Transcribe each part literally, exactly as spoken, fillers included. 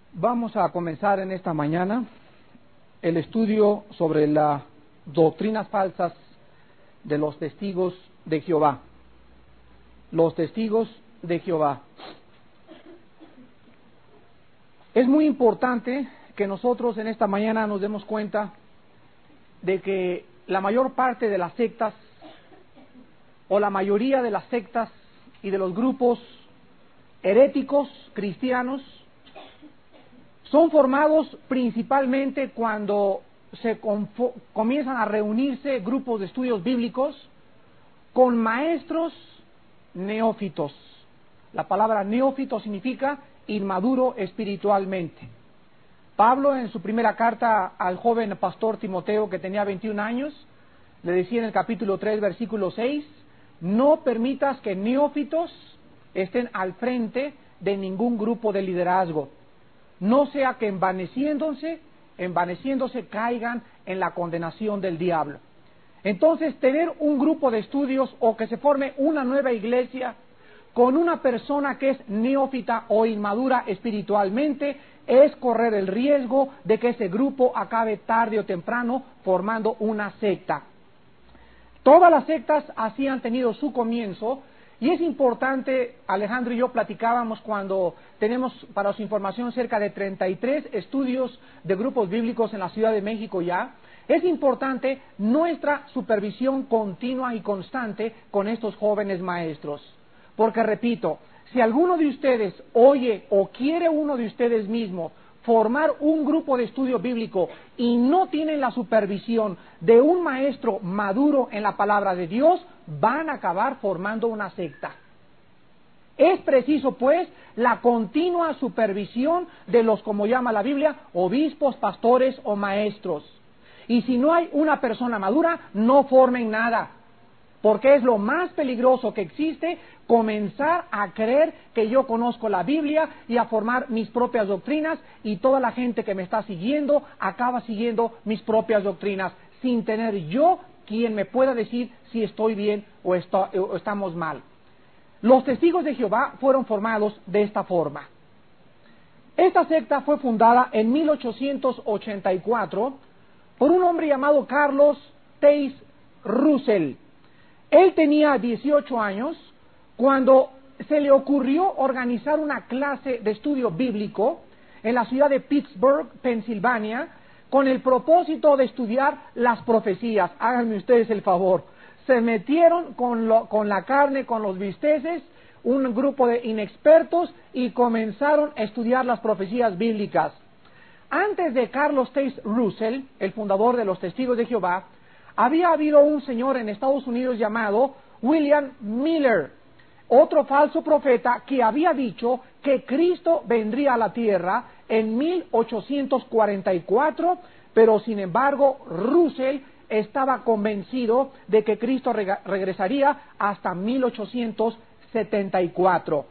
Vamos a comenzar en esta mañana el estudio sobre las doctrinas falsas de los testigos de Jehová. Los testigos de Jehová. Es muy importante que nosotros en esta mañana nos demos cuenta de que la mayor parte de las sectas, o la mayoría de las sectas y de los grupos heréticos cristianos, son formados principalmente cuando se comienzan a reunirse grupos de estudios bíblicos con maestros neófitos. La palabra neófito significa inmaduro espiritualmente. Pablo, en su primera carta al joven pastor Timoteo, que tenía veintiún años, le decía en el capítulo tres, versículo seis, no permitas que neófitos estén al frente de ningún grupo de liderazgo, no sea que envaneciéndose, envaneciéndose caigan en la condenación del diablo. Entonces, tener un grupo de estudios o que se forme una nueva iglesia con una persona que es neófita o inmadura espiritualmente es correr el riesgo de que ese grupo acabe tarde o temprano formando una secta. Todas las sectas así han tenido su comienzo. Y es importante, Alejandro y yo platicábamos cuando tenemos para su información cerca de treinta y tres estudios de grupos bíblicos en la Ciudad de México ya. Es importante nuestra supervisión continua y constante con estos jóvenes maestros. Porque repito, si alguno de ustedes oye o quiere uno de ustedes mismo formar un grupo de estudio bíblico y no tienen la supervisión de un maestro maduro en la palabra de Dios, van a acabar formando una secta. Es preciso, pues, la continua supervisión de los, como llama la Biblia, obispos, pastores o maestros. Y si no hay una persona madura, no formen nada. Porque es lo más peligroso que existe, comenzar a creer que yo conozco la Biblia y a formar mis propias doctrinas, y toda la gente que me está siguiendo acaba siguiendo mis propias doctrinas, sin tener yo quien me pueda decir si estoy bien o, está, o estamos mal. Los testigos de Jehová fueron formados de esta forma. Esta secta fue fundada en mil ochocientos ochenta y cuatro por un hombre llamado Carlos Taze Russell. Él tenía dieciocho años cuando se le ocurrió organizar una clase de estudio bíblico en la ciudad de Pittsburgh, Pensilvania, con el propósito de estudiar las profecías. Háganme ustedes el favor. Se metieron con, lo, con la carne, con los bisteces, un grupo de inexpertos, y comenzaron a estudiar las profecías bíblicas. Antes de Carlos Taze Russell, el fundador de los Testigos de Jehová, había habido un señor en Estados Unidos llamado William Miller, otro falso profeta que había dicho que Cristo vendría a la tierra en mil ochocientos cuarenta y cuatro, pero sin embargo Russell estaba convencido de que Cristo reg- regresaría hasta mil ochocientos setenta y cuatro.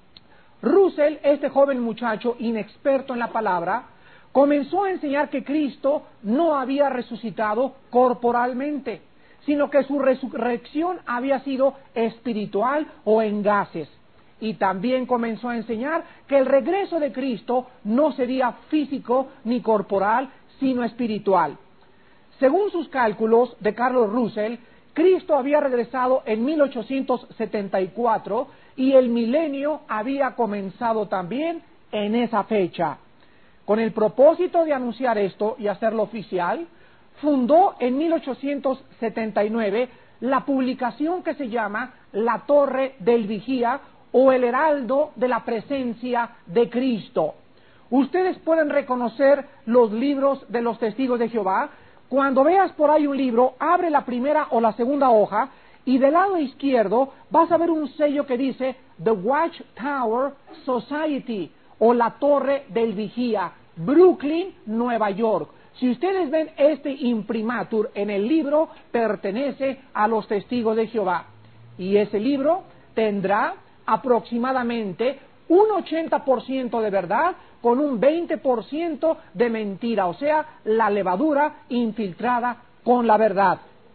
Russell, este joven muchacho inexperto en la palabra, comenzó a enseñar que Cristo no había resucitado corporalmente, sino que su resurrección había sido espiritual o en gases. Y también comenzó a enseñar que el regreso de Cristo no sería físico ni corporal, sino espiritual. Según sus cálculos de Carlos Russell, Cristo había regresado en mil ochocientos setenta y cuatro y el milenio había comenzado también en esa fecha. Con el propósito de anunciar esto y hacerlo oficial, fundó en mil ochocientos setenta y nueve la publicación que se llama La Torre del Vigía, o el Heraldo de la Presencia de Cristo. Ustedes pueden reconocer los libros de los Testigos de Jehová. Cuando veas por ahí un libro, abre la primera o la segunda hoja, y del lado izquierdo vas a ver un sello que dice The Watchtower Society, o la Torre del Vigía, Brooklyn, Nueva York. Si ustedes ven este imprimatur en el libro, pertenece a los Testigos de Jehová. Y ese libro tendrá aproximadamente un ochenta por ciento de verdad con un veinte por ciento de mentira, o sea, la levadura infiltrada con la verdad.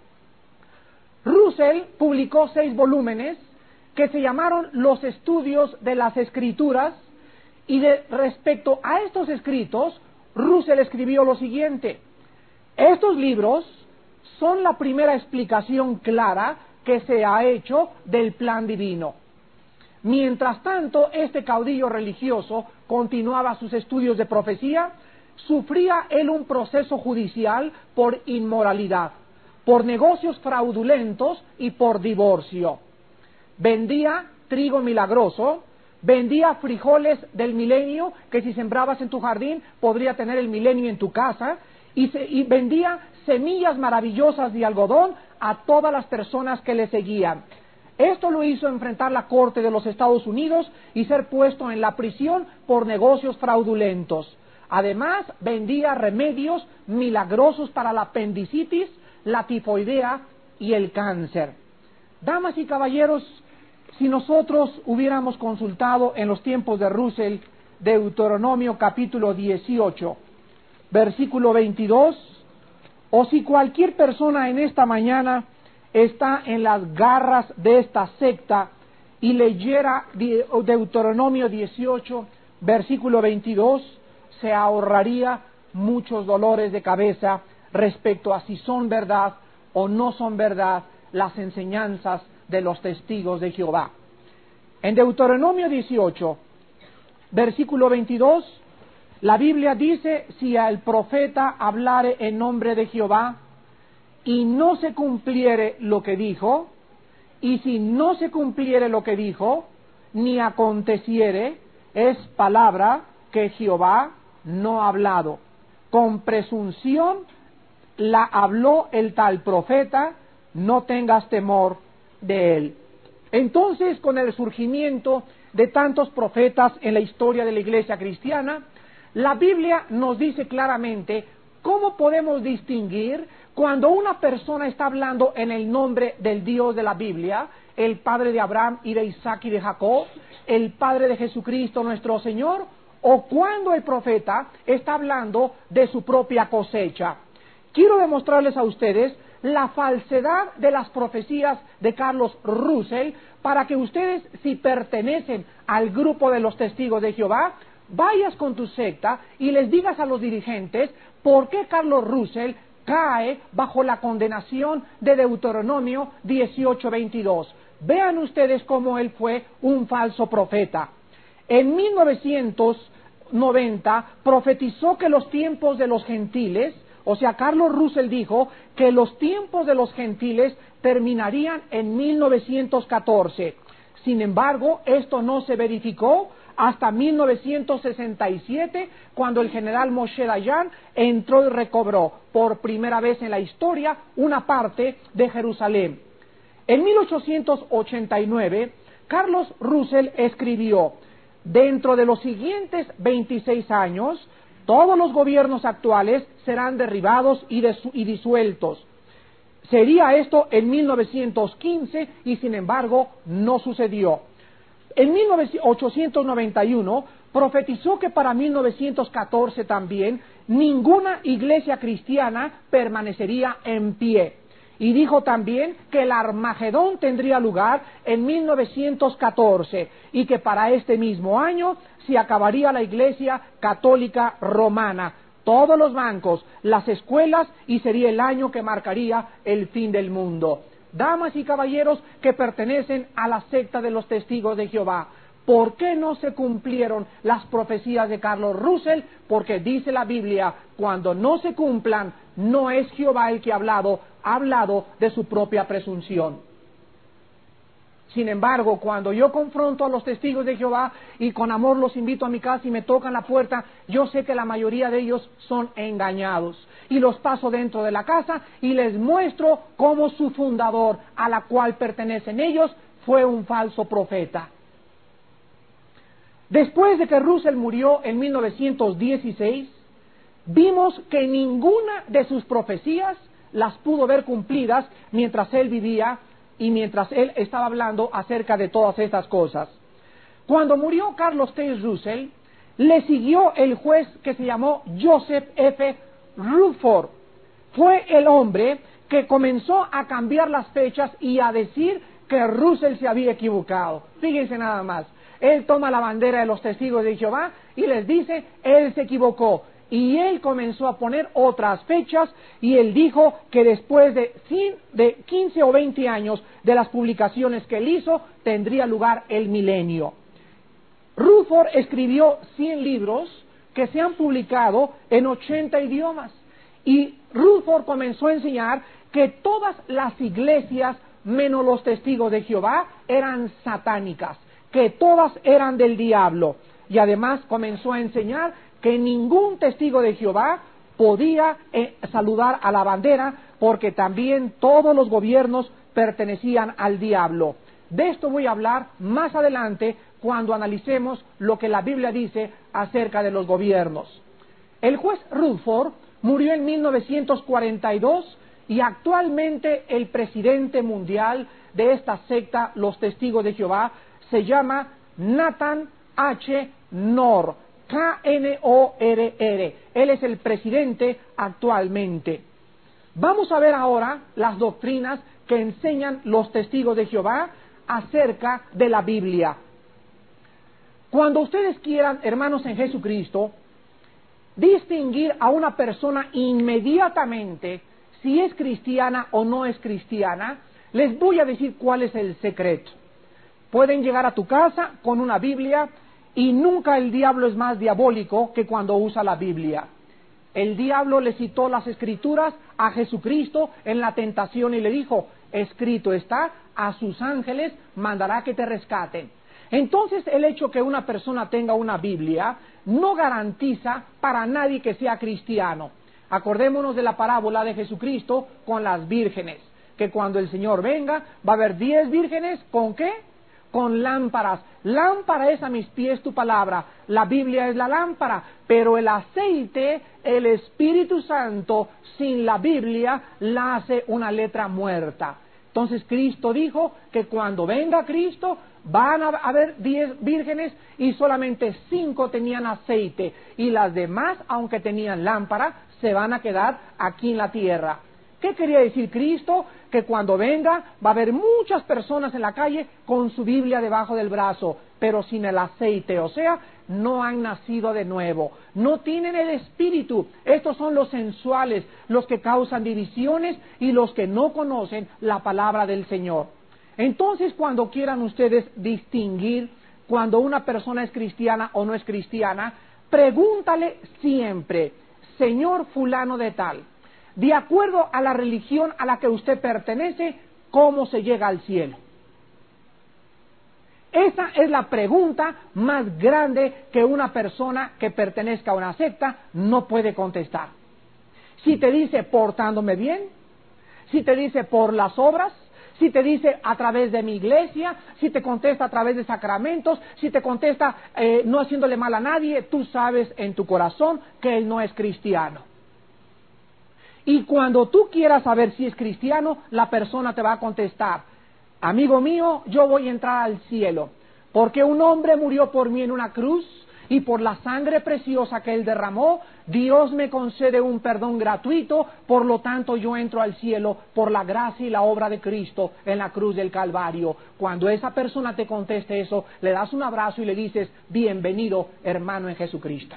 Russell publicó seis volúmenes que se llamaron Los Estudios de las Escrituras, Y de, respecto a estos escritos, Russell escribió lo siguiente: estos libros son la primera explicación clara que se ha hecho del plan divino. Mientras tanto, este caudillo religioso continuaba sus estudios de profecía. Sufría él un proceso judicial por inmoralidad, por negocios fraudulentos y por divorcio. Vendía trigo milagroso, vendía frijoles del milenio, que si sembrabas en tu jardín podría tener el milenio en tu casa, y, se, y vendía semillas maravillosas de algodón a todas las personas que le seguían. Esto lo hizo enfrentar la corte de los Estados Unidos y ser puesto en la prisión por negocios fraudulentos. Además, vendía remedios milagrosos para la apendicitis, la tifoidea y el cáncer. Damas y caballeros, si nosotros hubiéramos consultado en los tiempos de Russell Deuteronomio capítulo dieciocho, versículo veintidós, o si cualquier persona en esta mañana está en las garras de esta secta y leyera Deuteronomio dieciocho, versículo veintidós, se ahorraría muchos dolores de cabeza respecto a si son verdad o no son verdad las enseñanzas de los testigos de Jehová. En Deuteronomio dieciocho, versículo veintidós, la Biblia dice: si el profeta hablare en nombre de Jehová y no se cumpliere lo que dijo, y si no se cumpliere lo que dijo, ni aconteciere, es palabra que Jehová no ha hablado. Con presunción la habló el tal profeta, no tengas temor de él. Entonces, con el surgimiento de tantos profetas en la historia de la iglesia cristiana, la Biblia nos dice claramente cómo podemos distinguir cuando una persona está hablando en el nombre del Dios de la Biblia, el Padre de Abraham y de Isaac y de Jacob, el Padre de Jesucristo nuestro Señor, o cuando el profeta está hablando de su propia cosecha. Quiero demostrarles a ustedes la falsedad de las profecías de Carlos Russell, para que ustedes, si pertenecen al grupo de los testigos de Jehová, vayas con tu secta y les digas a los dirigentes por qué Carlos Russell cae bajo la condenación de Deuteronomio dieciocho veintidós. Vean ustedes cómo él fue un falso profeta. En mil novecientos noventa profetizó que los tiempos de los gentiles, o sea, Carlos Russell dijo que los tiempos de los gentiles terminarían en mil novecientos catorce. Sin embargo, esto no se verificó hasta mil novecientos sesenta y siete, cuando el general Moshe Dayan entró y recobró por primera vez en la historia una parte de Jerusalén. En mil ochocientos ochenta y nueve, Carlos Russell escribió: dentro de los siguientes veintiséis años, todos los gobiernos actuales serán derribados y, y disueltos. Sería esto en mil novecientos quince y sin embargo no sucedió. En mil ochocientos noventa y uno profetizó que para mil novecientos catorce también ninguna iglesia cristiana permanecería en pie. Y dijo también que el Armagedón tendría lugar en mil novecientos catorce y que para este mismo año se acabaría la Iglesia Católica Romana, todos los bancos, las escuelas, y sería el año que marcaría el fin del mundo. Damas y caballeros que pertenecen a la secta de los testigos de Jehová, ¿por qué no se cumplieron las profecías de Carlos Russell? Porque dice la Biblia: cuando no se cumplan, no es Jehová el que ha hablado, ha hablado de su propia presunción. Sin embargo, cuando yo confronto a los testigos de Jehová y con amor los invito a mi casa y me tocan la puerta, yo sé que la mayoría de ellos son engañados. Y los paso dentro de la casa y les muestro cómo su fundador, a la cual pertenecen ellos, fue un falso profeta. Después de que Russell murió en mil novecientos dieciséis, vimos que ninguna de sus profecías las pudo ver cumplidas mientras él vivía y mientras él estaba hablando acerca de todas estas cosas. Cuando murió Carlos Taze Russell, le siguió el juez que se llamó Joseph F. Rutherford. Fue el hombre que comenzó a cambiar las fechas y a decir que Russell se había equivocado. Fíjense nada más. él toma la bandera de los testigos de Jehová y les dice, él se equivocó. Y él comenzó a poner otras fechas y él dijo que después de, de quince o veinte años de las publicaciones que él hizo, tendría lugar el milenio. Rutherford escribió cien libros que se han publicado en ochenta idiomas. Y Rutherford comenzó a enseñar que todas las iglesias, menos los testigos de Jehová, eran satánicas, que todas eran del diablo. Y además comenzó a enseñar que ningún testigo de Jehová podía eh, saludar a la bandera, porque también todos los gobiernos pertenecían al diablo. De esto voy a hablar más adelante cuando analicemos lo que la Biblia dice acerca de los gobiernos. El juez Rutherford murió en mil novecientos cuarenta y dos y actualmente el presidente mundial de esta secta, los Testigos de Jehová, se llama Nathan H. Knorr, K N O R R. Él es el presidente actualmente. Vamos a ver ahora las doctrinas que enseñan los Testigos de Jehová acerca de la Biblia. Cuando ustedes quieran, hermanos en Jesucristo, distinguir a una persona inmediatamente si es cristiana o no es cristiana, les voy a decir cuál es el secreto. Pueden llegar a tu casa con una Biblia y nunca el diablo es más diabólico que cuando usa la Biblia. El diablo le citó las Escrituras a Jesucristo en la tentación y le dijo, escrito está, a sus ángeles mandará que te rescaten. Entonces el hecho que una persona tenga una Biblia no garantiza para nadie que sea cristiano. Acordémonos de la parábola de Jesucristo con las vírgenes, que cuando el Señor venga va a haber diez vírgenes, ¿con qué? Con lámparas. Lámpara es a mis pies tu palabra, la Biblia es la lámpara, pero el aceite, el Espíritu Santo, sin la Biblia, la hace una letra muerta. Entonces Cristo dijo que cuando venga Cristo van a haber diez vírgenes y solamente cinco tenían aceite y las demás, aunque tenían lámpara, se van a quedar aquí en la tierra. ¿Qué quería decir Cristo? Que cuando venga va a haber muchas personas en la calle con su Biblia debajo del brazo, pero sin el aceite, o sea, no han nacido de nuevo, no tienen el Espíritu. Estos son los sensuales, los que causan divisiones y los que no conocen la palabra del Señor. Entonces, cuando quieran ustedes distinguir cuando una persona es cristiana o no es cristiana, pregúntale siempre, Señor fulano de tal, de acuerdo a la religión a la que usted pertenece, ¿cómo se llega al cielo? Esa es la pregunta más grande que una persona que pertenezca a una secta no puede contestar. Si te dice portándome bien, si te dice por las obras, si te dice a través de mi iglesia, si te contesta a través de sacramentos, si te contesta eh, no haciéndole mal a nadie, tú sabes en tu corazón que él no es cristiano. Y cuando tú quieras saber si es cristiano, la persona te va a contestar, amigo mío, yo voy a entrar al cielo, porque un hombre murió por mí en una cruz, y por la sangre preciosa que él derramó, Dios me concede un perdón gratuito, por lo tanto yo entro al cielo por la gracia y la obra de Cristo en la cruz del Calvario. Cuando esa persona te conteste eso, le das un abrazo y le dices, bienvenido hermano en Jesucristo.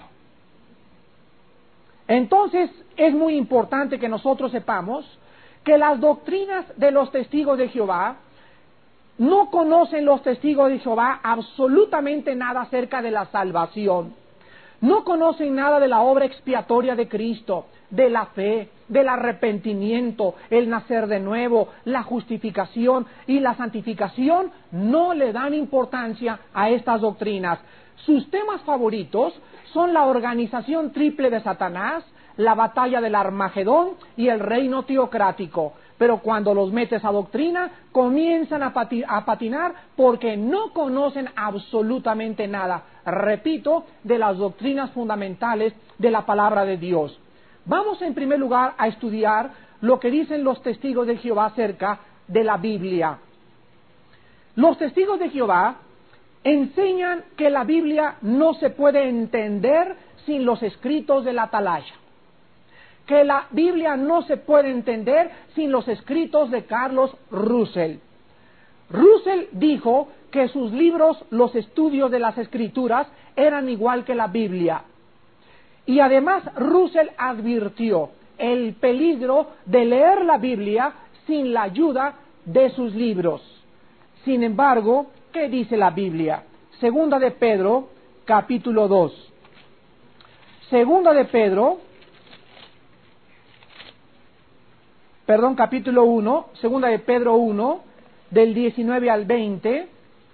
Entonces es muy importante que nosotros sepamos que las doctrinas de los testigos de Jehová, no conocen los testigos de Jehová absolutamente nada acerca de la salvación. No conocen nada de la obra expiatoria de Cristo, de la fe, del arrepentimiento, el nacer de nuevo, la justificación y la santificación. No le dan importancia a estas doctrinas. Sus temas favoritos son la organización triple de Satanás, la batalla del Armagedón y el reino teocrático. Pero cuando los metes a doctrina, comienzan a, pati a patinar porque no conocen absolutamente nada, repito, de las doctrinas fundamentales de la palabra de Dios. Vamos en primer lugar a estudiar lo que dicen los testigos de Jehová acerca de la Biblia. Los testigos de Jehová enseñan que la Biblia no se puede entender sin los escritos de la Atalaya, que la Biblia no se puede entender sin los escritos de Carlos Russell. Russell dijo que sus libros, los estudios de las Escrituras, eran igual que la Biblia. Y además Russell advirtió el peligro de leer la Biblia sin la ayuda de sus libros. Sin embargo, ¿qué dice la Biblia? Segunda de Pedro, capítulo dos. Segunda de Pedro, perdón, capítulo uno, segunda de Pedro uno, del diecinueve al veinte.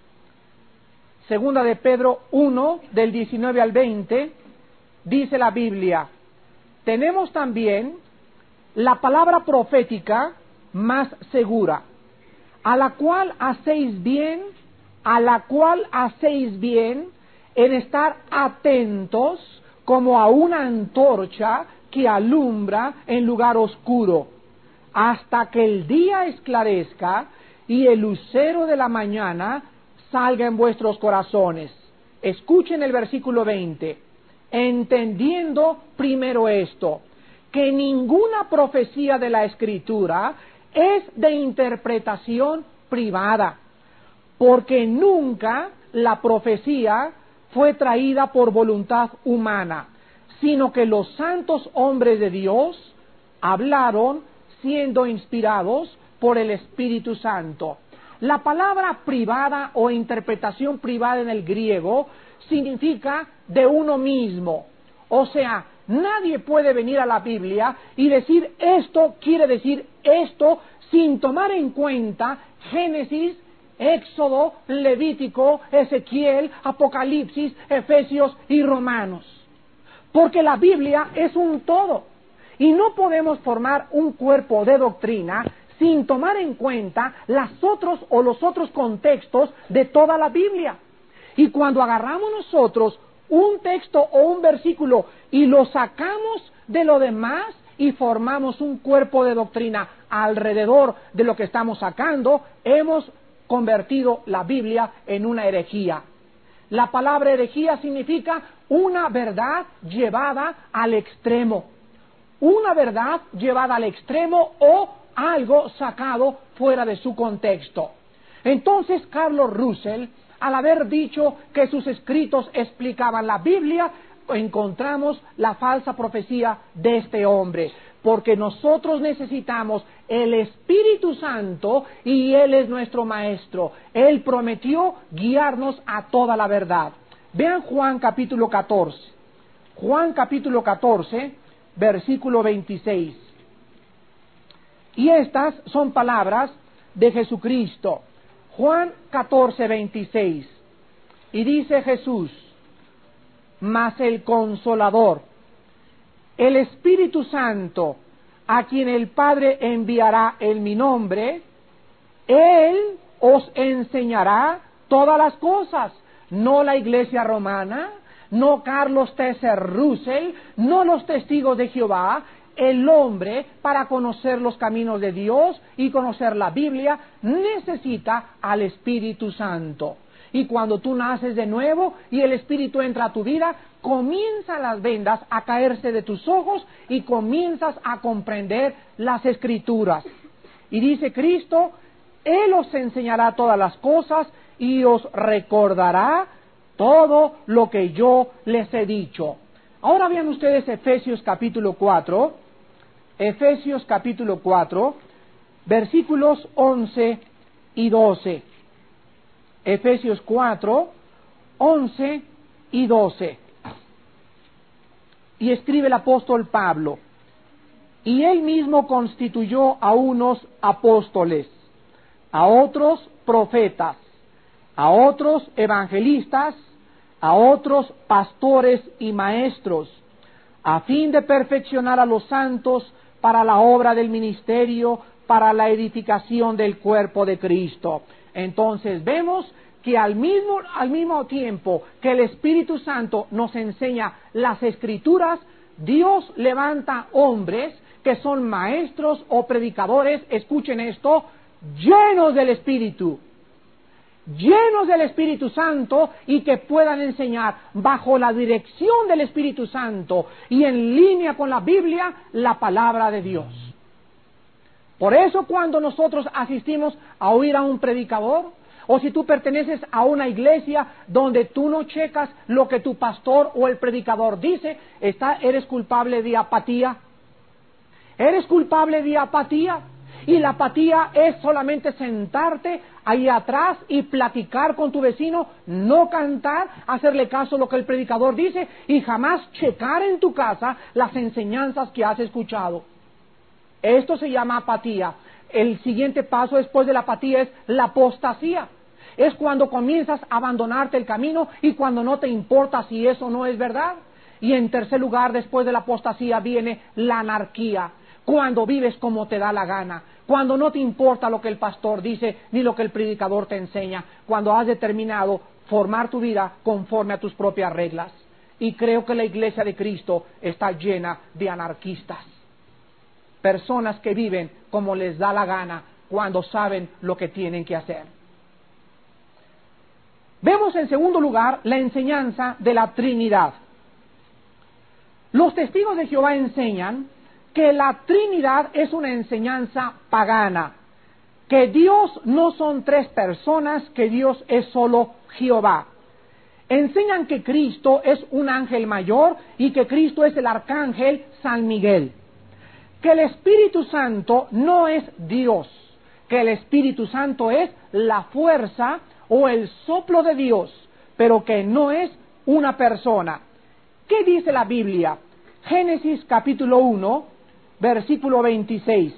Segunda de Pedro uno, del diecinueve al veinte, dice la Biblia: tenemos también la palabra profética más segura, a la cual hacéis bien, a la cual hacéis bien en estar atentos como a una antorcha que alumbra en lugar oscuro, hasta que el día esclarezca y el lucero de la mañana salga en vuestros corazones. Escuchen el versículo veinte. Entendiendo primero esto, que ninguna profecía de la Escritura es de interpretación privada, porque nunca la profecía fue traída por voluntad humana, sino que los santos hombres de Dios hablaron siendo inspirados por el Espíritu Santo. La palabra privada o interpretación privada en el griego significa de uno mismo. O sea, nadie puede venir a la Biblia y decir esto quiere decir esto sin tomar en cuenta Génesis, Éxodo, Levítico, Ezequiel, Apocalipsis, Efesios y Romanos. Porque la Biblia es un todo. Y no podemos formar un cuerpo de doctrina sin tomar en cuenta las otros o los otros contextos de toda la Biblia. Y cuando agarramos nosotros un texto o un versículo y lo sacamos de lo demás y formamos un cuerpo de doctrina alrededor de lo que estamos sacando, hemos convertido la Biblia en una herejía. La palabra herejía significa una verdad llevada al extremo. Una verdad llevada al extremo o algo sacado fuera de su contexto. Entonces Carlos Russell, al haber dicho que sus escritos explicaban la Biblia, encontramos la falsa profecía de este hombre, porque nosotros necesitamos el Espíritu Santo y Él es nuestro Maestro. Él prometió guiarnos a toda la verdad. Vean Juan capítulo catorce. Juan capítulo catorce, versículo veintiséis. Y estas son palabras de Jesucristo. Juan catorce, veintiséis. Y dice Jesús: mas el Consolador, el Espíritu Santo, a quien el Padre enviará en mi nombre, Él os enseñará todas las cosas. No la Iglesia Romana, no Carlos T. Russell, no los testigos de Jehová. El hombre, para conocer los caminos de Dios y conocer la Biblia, necesita al Espíritu Santo. Y cuando tú naces de nuevo y el Espíritu entra a tu vida, comienzan las vendas a caerse de tus ojos y comienzas a comprender las Escrituras. Y dice Cristo: Él os enseñará todas las cosas y os recordará todo lo que yo les he dicho. Ahora vean ustedes Efesios capítulo cuatro, Efesios capítulo cuatro, versículos once y doce. Efesios cuatro, once y doce. Y escribe el apóstol Pablo: y él mismo constituyó a unos apóstoles, a otros profetas, a otros evangelistas, a otros pastores y maestros, a fin de perfeccionar a los santos para la obra del ministerio, para la edificación del cuerpo de Cristo. Entonces vemos que al mismo, al mismo tiempo que el Espíritu Santo nos enseña las Escrituras, Dios levanta hombres que son maestros o predicadores, escuchen esto, llenos del Espíritu, llenos del Espíritu Santo y que puedan enseñar bajo la dirección del Espíritu Santo y en línea con la Biblia la palabra de Dios. Por eso cuando nosotros asistimos a oír a un predicador, o si tú perteneces a una iglesia donde tú no checas lo que tu pastor o el predicador dice, está, eres culpable de apatía. Eres culpable de apatía. Y la apatía es solamente sentarte ahí atrás y platicar con tu vecino, no cantar, hacerle caso a lo que el predicador dice y jamás checar en tu casa las enseñanzas que has escuchado. Esto se llama apatía. El siguiente paso después de la apatía es la apostasía. Es cuando comienzas a abandonarte el camino y cuando no te importa si eso no es verdad. Y en tercer lugar, después de la apostasía, viene la anarquía. Cuando vives como te da la gana, cuando no te importa lo que el pastor dice ni lo que el predicador te enseña, cuando has determinado formar tu vida conforme a tus propias reglas. Y creo que la iglesia de Cristo está llena de anarquistas, personas que viven como les da la gana cuando saben lo que tienen que hacer. Vemos en segundo lugar la enseñanza de la Trinidad. Los testigos de Jehová enseñan que la Trinidad es una enseñanza pagana, que Dios no son tres personas, que Dios es solo Jehová. Enseñan que Cristo es un ángel mayor y que Cristo es el arcángel San Miguel. Que el Espíritu Santo no es Dios, que el Espíritu Santo es la fuerza o el soplo de Dios, pero que no es una persona. ¿Qué dice la Biblia? Génesis capítulo uno, versículo veintiséis.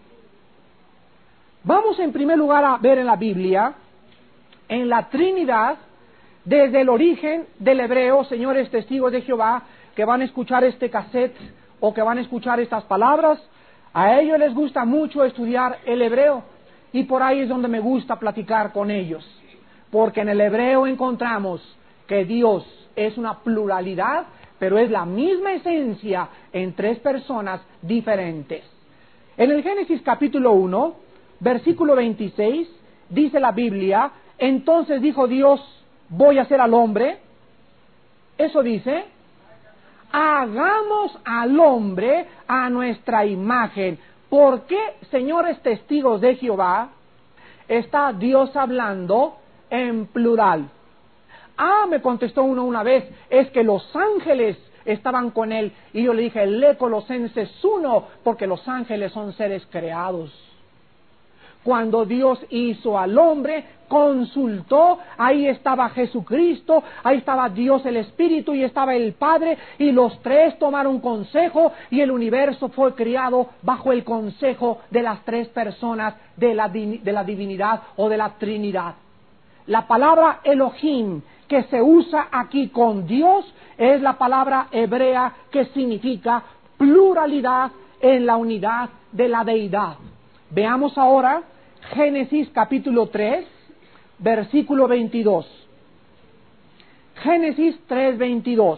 Vamos en primer lugar a ver en la Biblia, en la Trinidad, desde el origen del hebreo. Señores testigos de Jehová que van a escuchar este cassette o que van a escuchar estas palabras, a ellos les gusta mucho estudiar el hebreo y por ahí es donde me gusta platicar con ellos, porque en el hebreo encontramos que Dios es una pluralidad, pero es la misma esencia en tres personas diferentes. En el Génesis capítulo uno, versículo veintiséis, dice la Biblia, entonces dijo Dios, voy a hacer al hombre. Eso dice, hagamos al hombre a nuestra imagen. ¿Por qué, señores testigos de Jehová, está Dios hablando en plural? Ah, me contestó uno una vez, es que los ángeles estaban con él. Y yo le dije, lee Colosenses uno, porque los ángeles son seres creados. Cuando Dios hizo al hombre, consultó, ahí estaba Jesucristo, ahí estaba Dios el Espíritu y estaba el Padre, y los tres tomaron consejo y el universo fue creado bajo el consejo de las tres personas de la, de la divinidad o de la Trinidad. La palabra Elohim que se usa aquí con Dios es la palabra hebrea que significa pluralidad en la unidad de la deidad. Veamos ahora Génesis capítulo tres, versículo veintidós. Génesis tres, veintidós.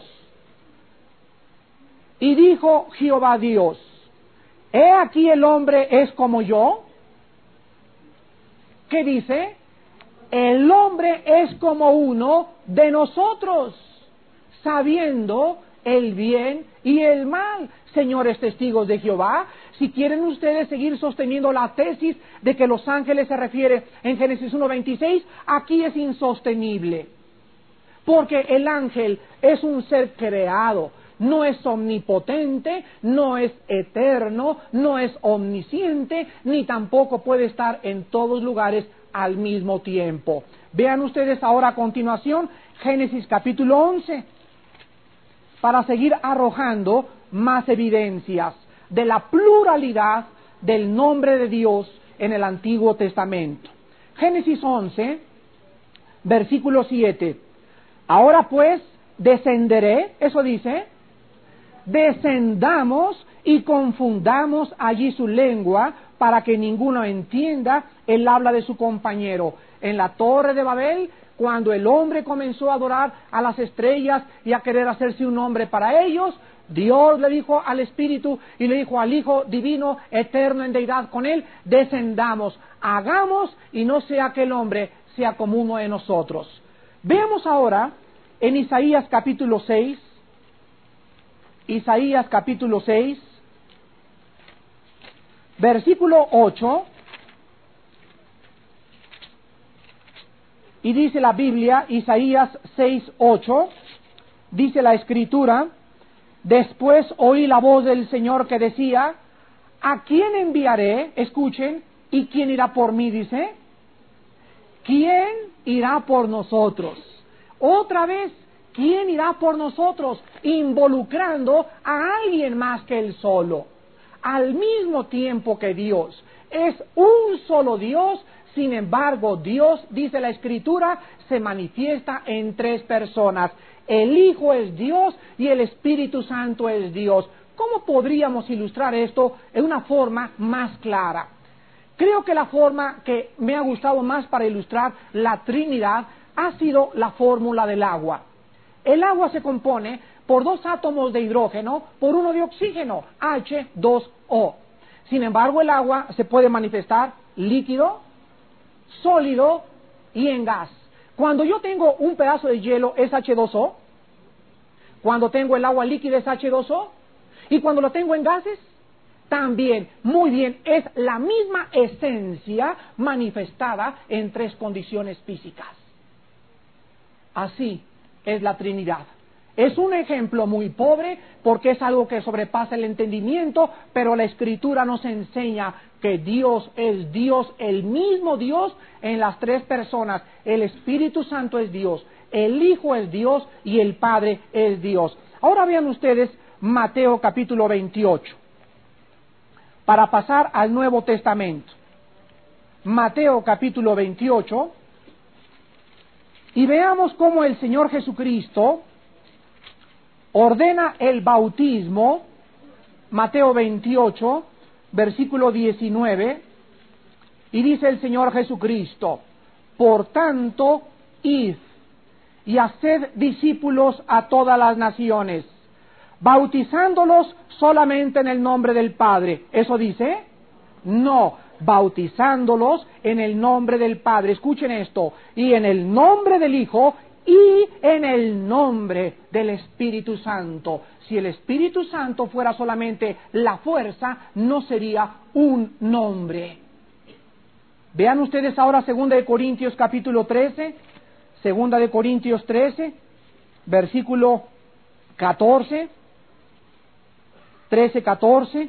Y dijo Jehová Dios, he aquí el hombre es como yo. ¿Qué dice? El hombre es como uno de nosotros, sabiendo el bien y el mal. Señores testigos de Jehová, si quieren ustedes seguir sosteniendo la tesis de que los ángeles se refiere en Génesis uno veintiséis, aquí es insostenible. Porque el ángel es un ser creado, no es omnipotente, no es eterno, no es omnisciente, ni tampoco puede estar en todos lugares al mismo tiempo. Vean ustedes ahora a continuación Génesis capítulo once, para seguir arrojando más evidencias de la pluralidad del nombre de Dios en el Antiguo Testamento. Génesis once, versículo siete. Ahora pues, descenderé, eso dice, descendamos y confundamos allí su lengua para que ninguno entienda el habla de su compañero. En la torre de Babel, cuando el hombre comenzó a adorar a las estrellas y a querer hacerse un nombre para ellos, Dios le dijo al Espíritu y le dijo al Hijo divino, eterno en deidad con él, descendamos, hagamos y no sea que el hombre sea como uno de nosotros. Veamos ahora en Isaías capítulo seis, Isaías capítulo seis, versículo ocho. Y dice la Biblia, Isaías seis ocho, dice la Escritura: después oí la voz del Señor que decía, ¿a quién enviaré? Escuchen, ¿y quién irá por mí? Dice, ¿quién irá por nosotros? Otra vez, ¿quién irá por nosotros? Involucrando a alguien más que Él solo. Al mismo tiempo que Dios es un solo Dios, sin embargo, Dios, dice la Escritura, se manifiesta en tres personas. El Hijo es Dios y el Espíritu Santo es Dios. ¿Cómo podríamos ilustrar esto en una forma más clara? Creo que la forma que me ha gustado más para ilustrar la Trinidad ha sido la fórmula del agua. El agua se compone por dos átomos de hidrógeno por uno de oxígeno, H dos O. Sin embargo, el agua se puede manifestar líquido, sólido y en gas. Cuando yo tengo un pedazo de hielo es H dos O, cuando tengo el agua líquida es H dos O, y cuando lo tengo en gases, también, muy bien, es la misma esencia manifestada en tres condiciones físicas. Así es la Trinidad. Es un ejemplo muy pobre porque es algo que sobrepasa el entendimiento, pero la Escritura nos enseña que Dios es Dios, el mismo Dios en las tres personas. El Espíritu Santo es Dios, el Hijo es Dios y el Padre es Dios. Ahora vean ustedes Mateo capítulo veintiocho, para pasar al Nuevo Testamento. Mateo capítulo veintiocho, y veamos cómo el Señor Jesucristo ordena el bautismo. Mateo veintiocho, versículo diecinueve, y dice el Señor Jesucristo: por tanto, id y haced discípulos a todas las naciones, bautizándolos solamente en el nombre del Padre. ¿Eso dice? No, bautizándolos en el nombre del Padre. Escuchen esto: y en el nombre del Hijo y en el nombre del Espíritu Santo. Si el Espíritu Santo fuera solamente la fuerza, no sería un nombre. Vean ustedes ahora segunda de Corintios capítulo trece, segunda de Corintios trece, versículo catorce, trece, catorce,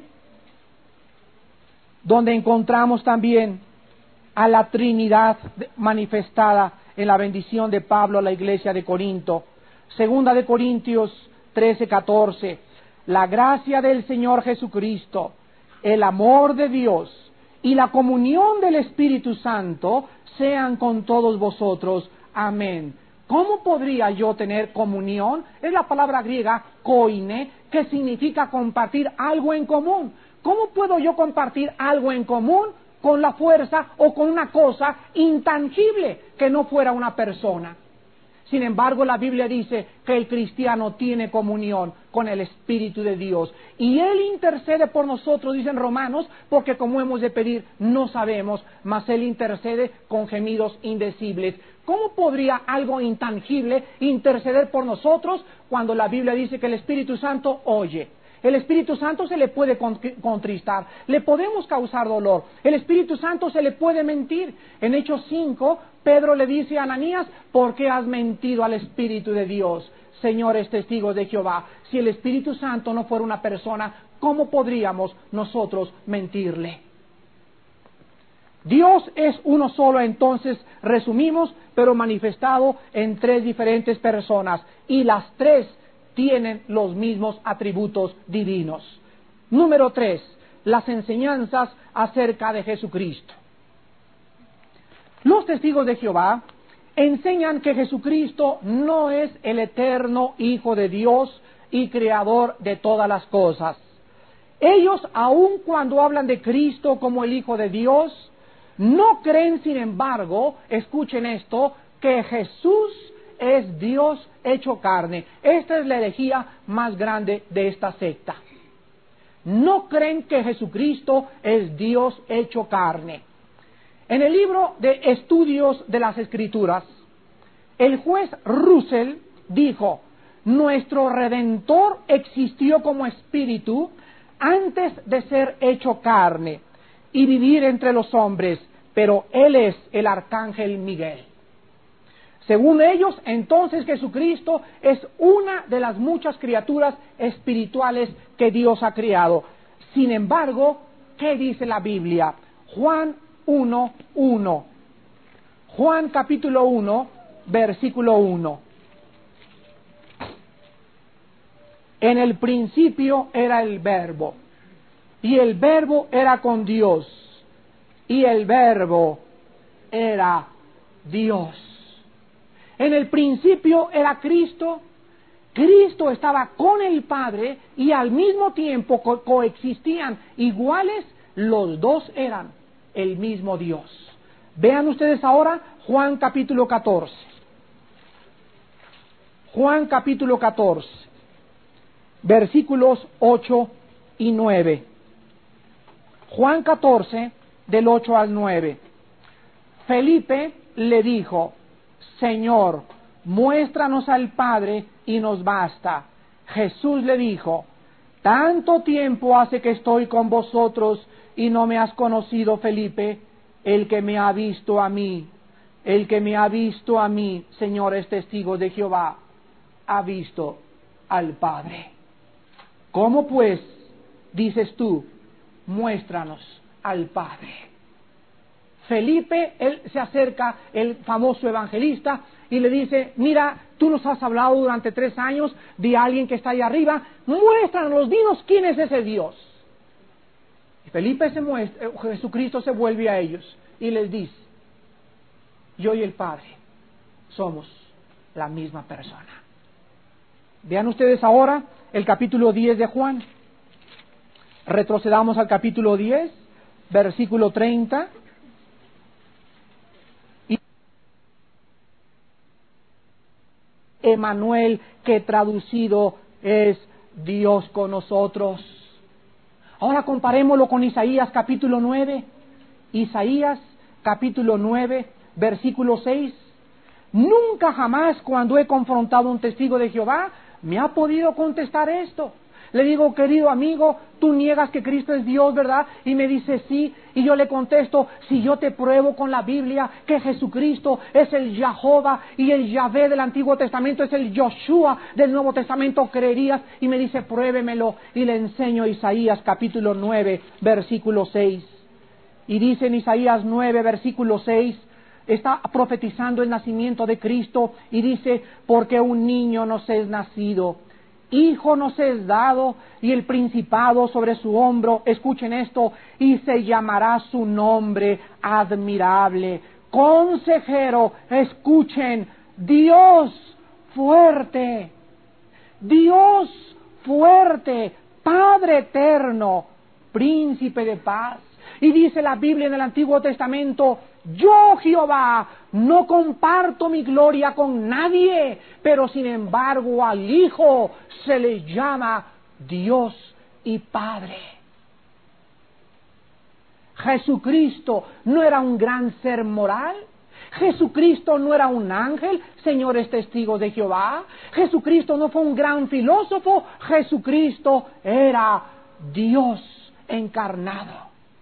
donde encontramos también a la Trinidad manifestada en la bendición de Pablo a la iglesia de Corinto. Segunda de Corintios trece, catorce. La gracia del Señor Jesucristo, el amor de Dios y la comunión del Espíritu Santo sean con todos vosotros. Amén. ¿Cómo podría yo tener comunión? Es la palabra griega koine, que significa compartir algo en común. ¿Cómo puedo yo compartir algo en común con la fuerza o con una cosa intangible que no fuera una persona? Sin embargo, la Biblia dice que el cristiano tiene comunión con el Espíritu de Dios. Y Él intercede por nosotros, dicen Romanos, porque como hemos de pedir, no sabemos, mas Él intercede con gemidos indecibles. ¿Cómo podría algo intangible interceder por nosotros cuando la Biblia dice que el Espíritu Santo oye? El Espíritu Santo se le puede contristar, le podemos causar dolor, el Espíritu Santo se le puede mentir. En Hechos cinco, Pedro le dice a Ananías: ¿por qué has mentido al Espíritu de Dios? Señores testigos de Jehová, si el Espíritu Santo no fuera una persona, ¿cómo podríamos nosotros mentirle? Dios es uno solo, entonces resumimos, pero manifestado en tres diferentes personas, y las tres tienen los mismos atributos divinos. Número tres, las enseñanzas acerca de Jesucristo. Los testigos de Jehová enseñan que Jesucristo no es el eterno Hijo de Dios y Creador de todas las cosas. Ellos, aun cuando hablan de Cristo como el Hijo de Dios, no creen, sin embargo, escuchen esto, que Jesús es Dios hecho carne. Esta es la herejía más grande de esta secta. No creen que Jesucristo es Dios hecho carne. En el libro de Estudios de las Escrituras, el juez Russell dijo: nuestro Redentor existió como espíritu antes de ser hecho carne y vivir entre los hombres, pero Él es el arcángel Miguel. Según ellos, entonces Jesucristo es una de las muchas criaturas espirituales que Dios ha creado. Sin embargo, ¿qué dice la Biblia? Juan uno, uno. Juan capítulo uno, versículo uno. En el principio era el Verbo, y el Verbo era con Dios, y el Verbo era Dios. En el principio era Cristo. Cristo estaba con el Padre y al mismo tiempo co- coexistían iguales, los dos eran el mismo Dios. Vean ustedes ahora Juan capítulo catorce. Juan capítulo catorce, versículos ocho y nueve. Juan catorce, del ocho al nueve. Felipe le dijo: Señor, muéstranos al Padre y nos basta. Jesús le dijo: tanto tiempo hace que estoy con vosotros y no me has conocido, Felipe. El que me ha visto a mí, el que me ha visto a mí, Señor, es testigo de Jehová, ha visto al Padre. ¿Cómo pues dices tú, muéstranos al Padre? Felipe, él se acerca, el famoso evangelista, y le dice: mira, tú nos has hablado durante tres años de alguien que está ahí arriba, muéstranos, dinos quién es ese Dios. Y Felipe se muestra, Jesucristo se vuelve a ellos y les dice: yo y el Padre somos la misma persona. Vean ustedes ahora el capítulo diez de Juan. Retrocedamos al capítulo diez, versículo treinta. Emanuel, que traducido es Dios con nosotros. Ahora comparémoslo con Isaías capítulo nueve. Isaías capítulo nueve, versículo seis. Nunca jamás, cuando he confrontado a un testigo de Jehová, me ha podido contestar esto. Le digo: querido amigo, tú niegas que Cristo es Dios, ¿verdad? Y me dice sí, y yo le contesto: si yo te pruebo con la Biblia que Jesucristo es el Jehová y el Yahvé del Antiguo Testamento es el Yoshua del Nuevo Testamento, ¿creerías? Y me dice: pruébemelo, y le enseño Isaías capítulo nueve, versículo seis. Y dice en Isaías nueve, versículo seis, está profetizando el nacimiento de Cristo, y dice: porque un niño nos es nacido, hijo nos es dado, y el principado sobre su hombro, escuchen esto, y se llamará su nombre admirable, consejero, escuchen, Dios fuerte, Dios fuerte, Padre eterno, príncipe de paz. Y dice la Biblia en el Antiguo Testamento: yo, Jehová, no comparto mi gloria con nadie, pero sin embargo al Hijo se le llama Dios y Padre. Jesucristo no era un gran ser moral. Jesucristo no era un ángel, señores testigos de Jehová. Jesucristo no fue un gran filósofo. Jesucristo era Dios encarnado.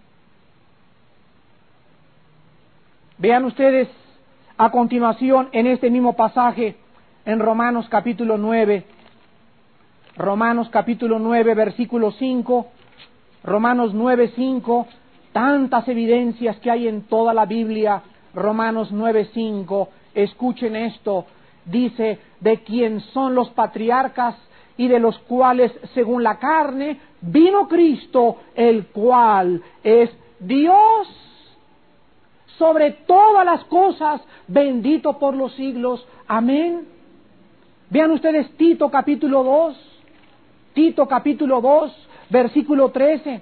Vean ustedes a continuación en este mismo pasaje, en Romanos capítulo nueve, Romanos capítulo nueve, versículo cinco, Romanos nueve, cinco, tantas evidencias que hay en toda la Biblia. Romanos nueve, cinco, escuchen esto, dice: de quien son los patriarcas y de los cuales según la carne vino Cristo, el cual es Dios sobre todas las cosas, bendito por los siglos. Amén. Vean ustedes Tito capítulo dos, Tito capítulo dos, versículo trece.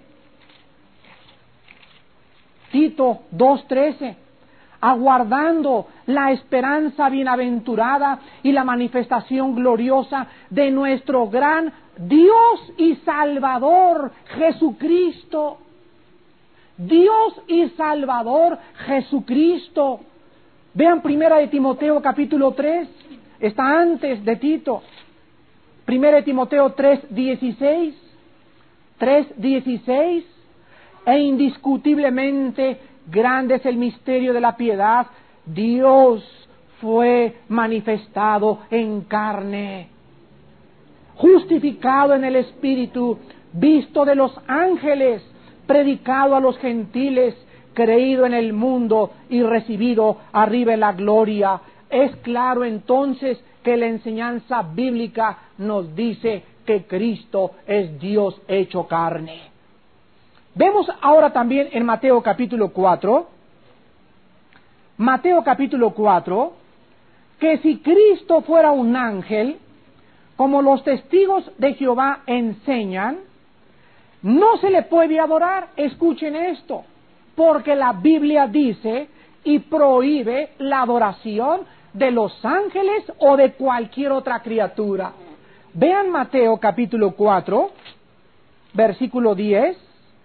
Tito dos, trece. Aguardando la esperanza bienaventurada y la manifestación gloriosa de nuestro gran Dios y Salvador Jesucristo. Dios y Salvador Jesucristo. Vean Primera de Timoteo capítulo tres, está antes de Tito. Primera de Timoteo tres, dieciséis, tres, dieciséis. E indiscutiblemente grande es el misterio de la piedad. Dios fue manifestado en carne, justificado en el Espíritu, visto de los ángeles, predicado a los gentiles, creído en el mundo y recibido arriba en la gloria. Es claro entonces que la enseñanza bíblica nos dice que Cristo es Dios hecho carne. Vemos ahora también en Mateo capítulo cuatro, Mateo capítulo cuatro, que si Cristo fuera un ángel, como los testigos de Jehová enseñan, no se le puede adorar. Escuchen esto, porque la Biblia dice y prohíbe la adoración de los ángeles o de cualquier otra criatura. Vean Mateo capítulo cuatro, versículo diez.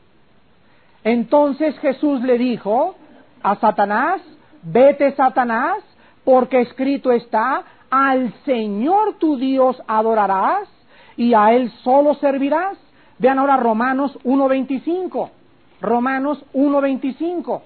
Entonces Jesús le dijo a Satanás: vete, Satanás, porque escrito está: al Señor tu Dios adorarás y a Él solo servirás. Vean ahora Romanos uno veinticinco. Romanos uno veinticinco.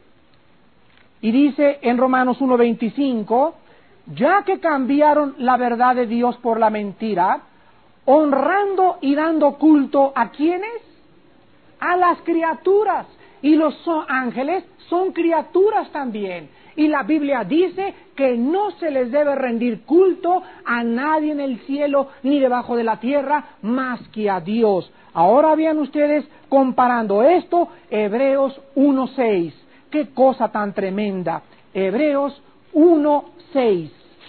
Y dice en Romanos uno veinticinco: ya que cambiaron la verdad de Dios por la mentira, honrando y dando culto ¿a quiénes? A las criaturas. Y los ángeles son criaturas también. Y la Biblia dice que no se les debe rendir culto a nadie en el cielo ni debajo de la tierra más que a Dios. Ahora vean ustedes, comparando esto, Hebreos uno seis. ¡Qué cosa tan tremenda! Hebreos uno seis.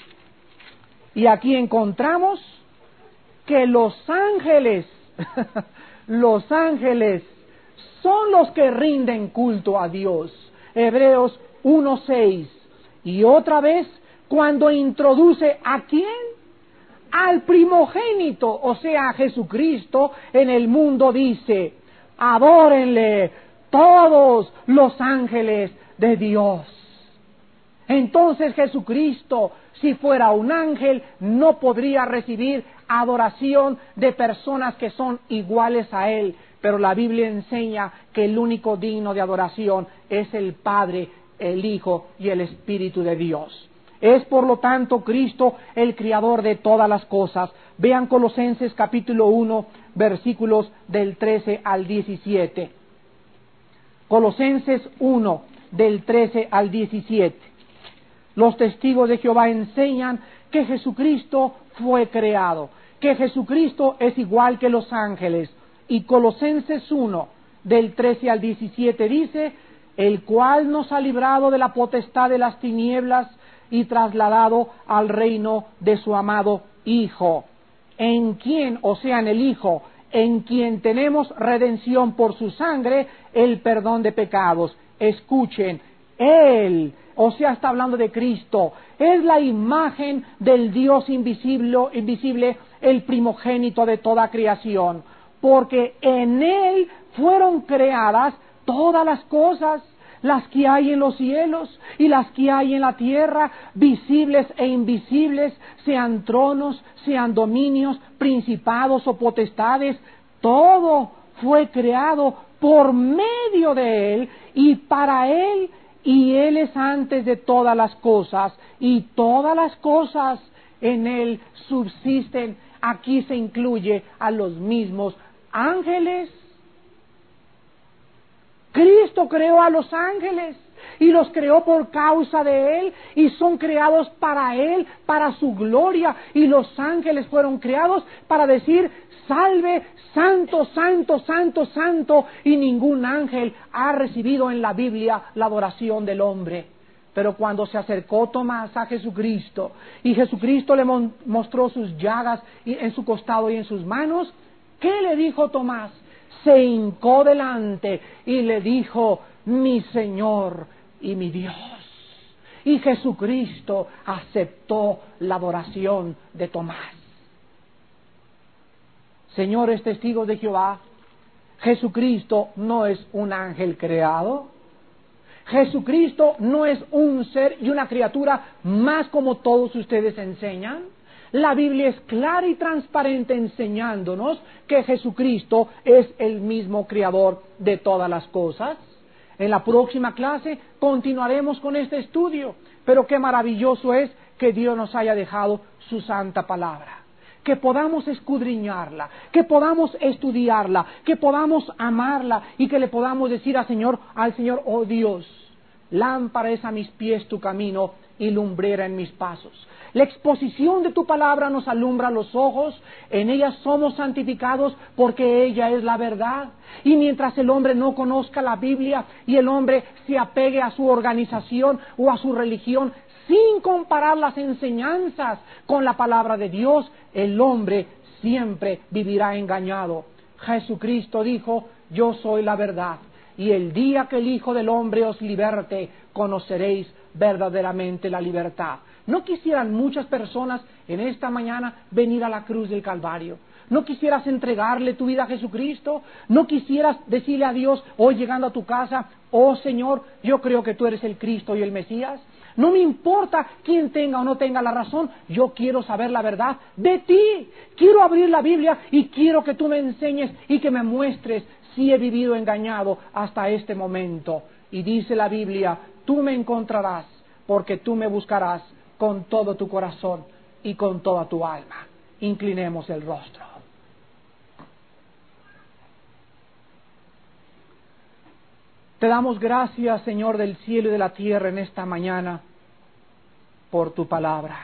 Y aquí encontramos que los ángeles, los ángeles son los que rinden culto a Dios. Hebreos uno seis. Y otra vez, cuando introduce ¿a quién? Al primogénito, o sea, a Jesucristo, en el mundo dice: adórenle todos los ángeles de Dios. Entonces Jesucristo, si fuera un ángel, no podría recibir adoración de personas que son iguales a Él. Pero la Biblia enseña que el único digno de adoración es el Padre, el Hijo y el Espíritu de Dios. Es por lo tanto Cristo el Creador de todas las cosas. Vean Colosenses capítulo uno, versículos del trece al diecisiete. Colosenses uno, del trece al diecisiete. Los testigos de Jehová enseñan que Jesucristo fue creado, que Jesucristo es igual que los ángeles. Y Colosenses uno, del trece al diecisiete dice: el cual nos ha librado de la potestad de las tinieblas y trasladado al reino de su amado Hijo, en quien, o sea, en el Hijo, en quien tenemos redención por su sangre, el perdón de pecados. Escuchen, Él, o sea, está hablando de Cristo, es la imagen del Dios invisible, invisible, el primogénito de toda creación, porque en Él fueron creadas todas las cosas, las que hay en los cielos y las que hay en la tierra, visibles e invisibles, sean tronos, sean dominios, principados o potestades. Todo fue creado por medio de Él y para Él, y Él es antes de todas las cosas, y todas las cosas en Él subsisten. Aquí se incluye a los mismos ángeles. Cristo creó a los ángeles y los creó por causa de Él y son creados para Él, para su gloria, y los ángeles fueron creados para decir: salve, santo, santo, santo, santo, y ningún ángel ha recibido en la Biblia la adoración del hombre. Pero cuando se acercó Tomás a Jesucristo y Jesucristo le mostró sus llagas en su costado y en sus manos, ¿qué le dijo Tomás? Se hincó delante y le dijo: mi Señor y mi Dios. Y Jesucristo aceptó la adoración de Tomás. Señores testigos de Jehová, Jesucristo no es un ángel creado. Jesucristo no es un ser y una criatura más como todos ustedes enseñan. La Biblia es clara y transparente enseñándonos que Jesucristo es el mismo creador de todas las cosas. En la próxima clase continuaremos con este estudio. Pero qué maravilloso es que Dios nos haya dejado su santa palabra. Que podamos escudriñarla, que podamos estudiarla, que podamos amarla y que le podamos decir al Señor, al Señor, oh Dios, lámpara es a mis pies tu camino y lumbrera en mis pasos. La exposición de tu palabra nos alumbra los ojos, en ella somos santificados porque ella es la verdad. Y mientras el hombre no conozca la Biblia y el hombre se apegue a su organización o a su religión, sin comparar las enseñanzas con la palabra de Dios, el hombre siempre vivirá engañado. Jesucristo dijo, yo soy la verdad, y el día que el Hijo del Hombre os liberte, conoceréis verdaderamente la libertad. ¿No quisieran muchas personas en esta mañana venir a la cruz del Calvario? ¿No quisieras entregarle tu vida a Jesucristo? ¿No quisieras decirle a Dios, hoy llegando a tu casa, oh Señor, yo creo que tú eres el Cristo y el Mesías? No me importa quién tenga o no tenga la razón, yo quiero saber la verdad de ti. Quiero abrir la Biblia y quiero que tú me enseñes y que me muestres si he vivido engañado hasta este momento. Y dice la Biblia, tú me encontrarás porque tú me buscarás con todo tu corazón y con toda tu alma. Inclinemos el rostro. Te damos gracias, Señor del cielo y de la tierra, en esta mañana, por tu palabra.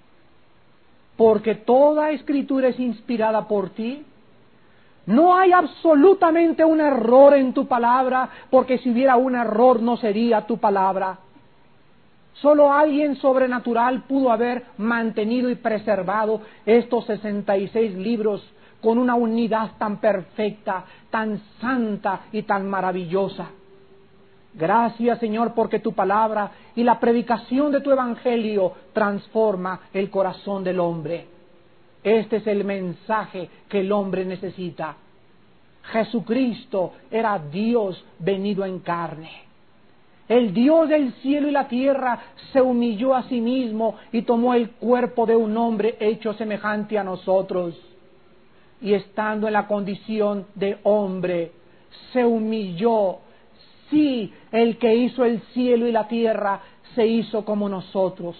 Porque toda escritura es inspirada por ti. No hay absolutamente un error en tu palabra, porque si hubiera un error no sería tu palabra. Solo alguien sobrenatural pudo haber mantenido y preservado estos sesenta y seis libros con una unidad tan perfecta, tan santa y tan maravillosa. Gracias, Señor, porque tu palabra y la predicación de tu evangelio transforma el corazón del hombre. Este es el mensaje que el hombre necesita. Jesucristo era Dios venido en carne. El Dios del cielo y la tierra se humilló a sí mismo y tomó el cuerpo de un hombre hecho semejante a nosotros. Y estando en la condición de hombre, se humilló. Sí, el que hizo el cielo y la tierra se hizo como nosotros.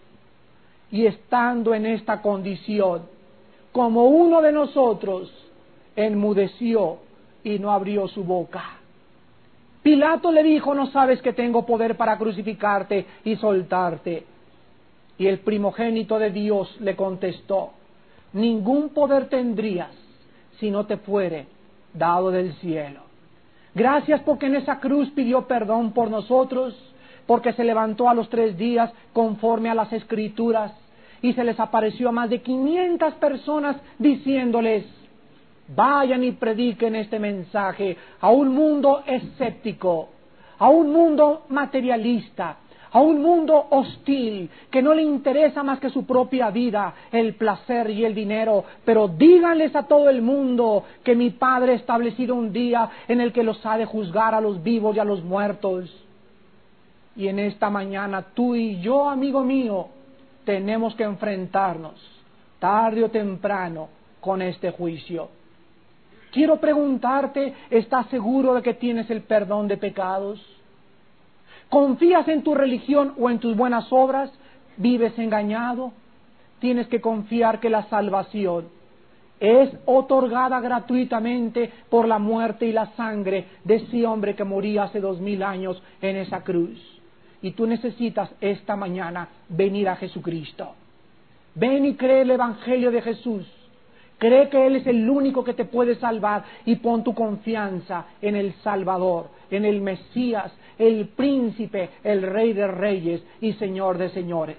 Y estando en esta condición, como uno de nosotros, enmudeció y no abrió su boca. Pilato le dijo, ¿no sabes que tengo poder para crucificarte y soltarte? Y el primogénito de Dios le contestó, ningún poder tendrías si no te fuere dado del cielo. Gracias porque en esa cruz pidió perdón por nosotros, porque se levantó a los tres días conforme a las Escrituras y se les apareció a más de quinientas personas diciéndoles, vayan y prediquen este mensaje a un mundo escéptico, a un mundo materialista, a un mundo hostil, que no le interesa más que su propia vida, el placer y el dinero. Pero díganles a todo el mundo que mi Padre ha establecido un día en el que los ha de juzgar a los vivos y a los muertos. Y en esta mañana tú y yo, amigo mío, tenemos que enfrentarnos, tarde o temprano, con este juicio. Quiero preguntarte, ¿estás seguro de que tienes el perdón de pecados? ¿Confías en tu religión o en tus buenas obras? ¿Vives engañado? Tienes que confiar que la salvación es otorgada gratuitamente por la muerte y la sangre de ese hombre que moría hace dos mil años en esa cruz. Y tú necesitas esta mañana venir a Jesucristo. Ven y cree el Evangelio de Jesús. Cree que Él es el único que te puede salvar y pon tu confianza en el Salvador, en el Mesías, el Príncipe, el Rey de Reyes y Señor de Señores.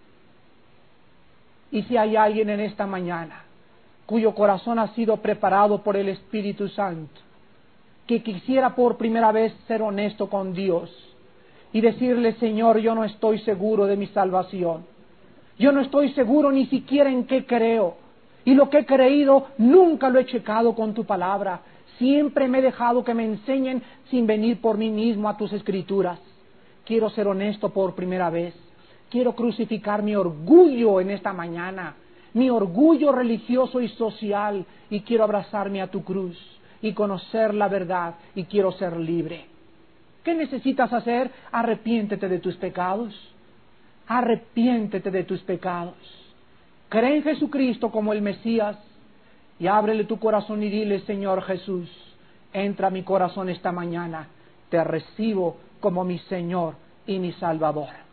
Y si hay alguien en esta mañana cuyo corazón ha sido preparado por el Espíritu Santo, que quisiera por primera vez ser honesto con Dios y decirle, Señor, yo no estoy seguro de mi salvación, yo no estoy seguro ni siquiera en qué creo, y lo que he creído nunca lo he checado con tu palabra, siempre me he dejado que me enseñen sin venir por mí mismo a tus escrituras. Quiero ser honesto por primera vez, quiero crucificar mi orgullo en esta mañana, mi orgullo religioso y social, y quiero abrazarme a tu cruz y conocer la verdad, y quiero ser libre. ¿Qué necesitas hacer? Arrepiéntete de tus pecados. Arrepiéntete de tus pecados. Cree en Jesucristo como el Mesías y ábrele tu corazón y dile: Señor Jesús, entra a mi corazón esta mañana. Te recibo como mi Señor y mi Salvador.